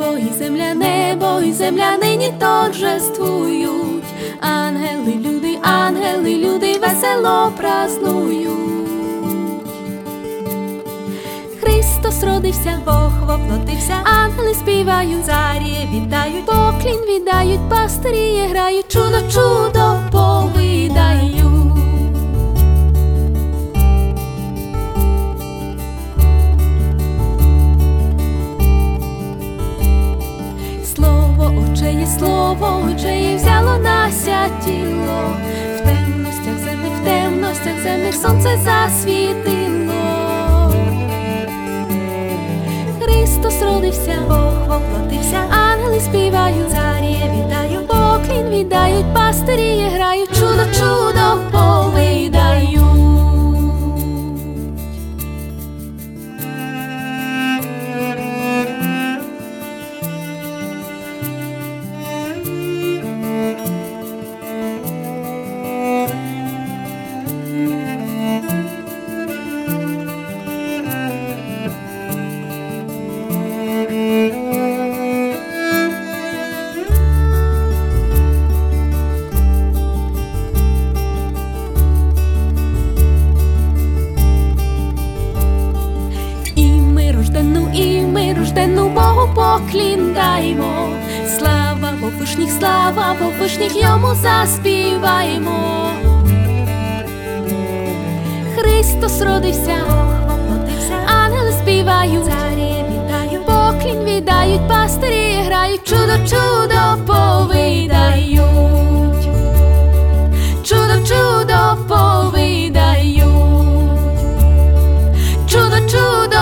небо і земля нині торжествують. Ангели, люди весело празнують. Христос родився, Бог воплотився, ангели співають, царі вітають, поклін віддають, пастирі грають, чудо, чудо повидають. Слово Отчеє взяло нася тіло, в темностях земних сонце засвітило. Христос родився, Бог воплотився, ангели співають, царі вітають, поклін віддають, пастирі грають, чудо, чудо повидають. І ми рожденну Богу поклін даймо. Слава Бог вишніх йому заспіваємо. Христос родився, ангели співають, царі вітають, поклін віддають, пастирі грають, чудо, чудо повидають. Чудо, чудо повидають. Чудо, чудо